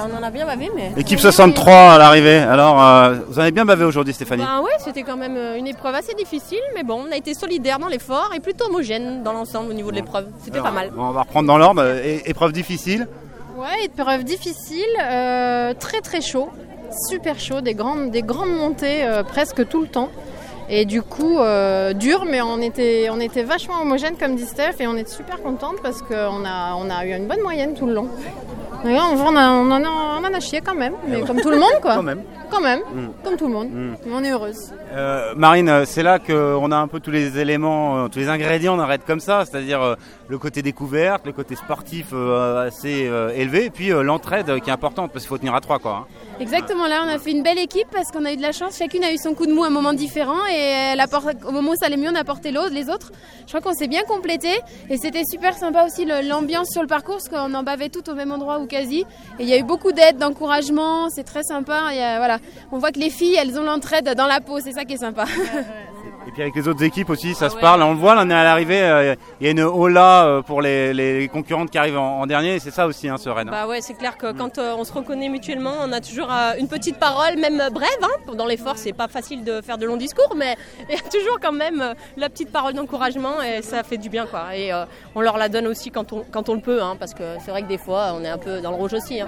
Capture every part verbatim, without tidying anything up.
on en a bien bavé, mais... Équipe soixante-trois à l'arrivée, alors euh, vous en avez bien bavé aujourd'hui Stéphanie? Ben ouais, c'était quand même une épreuve assez difficile, mais bon, on a été solidaires dans l'effort et plutôt homogène dans l'ensemble au niveau de l'épreuve, c'était alors, pas mal. Bon, on va reprendre dans l'ordre, é- épreuve difficile. Ouais, épreuve difficile, euh, très très chaud, super chaud, des grandes, des grandes montées euh, presque tout le temps. Et du coup, euh, dur, mais on était, on était vachement homogène comme dit Steph et on est super contente parce qu'on a, on a eu une bonne moyenne tout le long. Et là, on, on, a, on, en a, on en a chié quand même, mais comme tout le monde quoi. Quand même. Quand même, Mm. comme tout le monde. Mm. Mais on est heureuse. Euh, Marine, c'est là qu'on a un peu tous les éléments, euh, tous les ingrédients on arrête comme ça, c'est-à-dire euh, le côté découverte, le côté sportif euh, assez euh, élevé, et puis euh, l'entraide euh, qui est importante parce qu'il faut tenir à trois quoi. Hein. Exactement, là on a fait une belle équipe parce qu'on a eu de la chance, chacune a eu son coup de mou à un moment différent et elle apporte, au moment où ça allait mieux on a apporté l'autre, les autres. Je crois qu'on s'est bien complété et c'était super sympa aussi le, l'ambiance sur le parcours parce qu'on en bavait tout au même endroit ou quasi et il y a eu beaucoup d'aide, d'encouragement, c'est très sympa. Il y a, voilà, on voit que les filles elles ont l'entraide dans la peau, c'est ça qui est sympa. Et puis avec les autres équipes aussi, ça ah se ouais. parle. On le voit, là, on est à l'arrivée, il euh, y a une hola euh, pour les, les concurrentes qui arrivent en, en dernier. Et c'est ça aussi, hein, ce raid. Bah ouais, c'est clair que mmh. quand euh, on se reconnaît mutuellement, on a toujours euh, une petite parole, même brève. Hein. Dans l'effort, c'est pas facile de faire de longs discours, mais il y a toujours quand même euh, la petite parole d'encouragement et ça fait du bien, quoi. Et euh, on leur la donne aussi quand on, quand on le peut, hein, parce que c'est vrai que des fois, on est un peu dans le rouge aussi. Hein.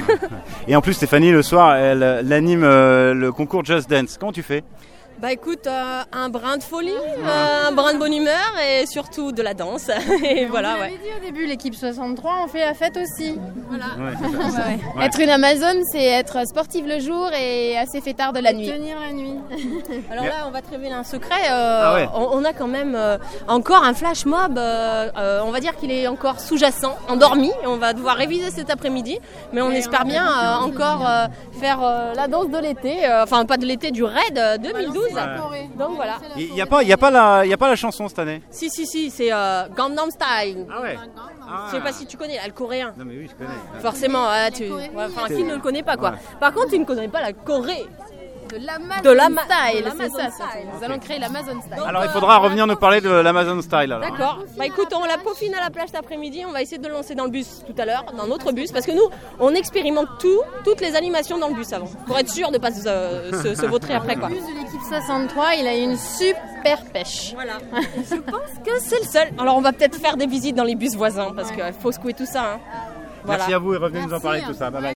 Et en plus, Stéphanie, le soir, elle, elle anime euh, le concours Just Dance. Comment tu fais ? Bah écoute, euh, un brin de folie, euh, un brin de bonne humeur et surtout de la danse. Et on voilà, vous l'avait ouais. dit au début, l'équipe soixante-trois, on fait la fête aussi. Voilà. Ouais, c'est ça, c'est ça. Ouais. Ouais. Être une Amazone, c'est être sportive le jour et assez fêtard de la nuit. Tenir la nuit. Alors là, on va te révéler un secret. Euh, ah ouais. on, on a quand même euh, encore un flash mob. Euh, euh, on va dire qu'il est encore sous-jacent, endormi. On va devoir réviser cet après-midi, mais on et espère on bien euh, encore euh, faire euh, la danse de l'été. Euh, enfin, pas de l'été, du raid euh, deux mille douze. Ouais. Donc voilà. Il n'y a pas, il y a pas la, il y a pas la chanson cette année. Si si si, c'est euh, Gangnam Style. Ah ouais. Ah. Je sais pas si tu connais, là, le coréen. Non mais oui, je connais. Forcément, ah, tu. Ouais, enfin, qui ne le connaît pas quoi. Ouais. Par contre, tu ne connais pas la Corée. De l'Amazon De l'ama- Style, de c'est l'Amazon ça. Style. Nous allons créer l'Amazon Style. Alors il faudra revenir nous parler de l'Amazon Style. Alors. D'accord. Bah écoute, on la peaufine à la plage cet après-midi. On va essayer de le lancer dans le bus tout à l'heure, dans notre bus, parce que nous, on expérimente tout, toutes les animations dans le bus avant, pour être sûr de pas se, se, se vautrer après quoi. Le bus de l'équipe soixante-trois, il a une super pêche. Voilà. Je pense que c'est le seul. Alors on va peut-être faire des visites dans les bus voisins, parce qu'il faut secouer tout ça. Hein. Voilà. Merci à vous et revenez Merci. nous en parler de tout ça. Bye bye.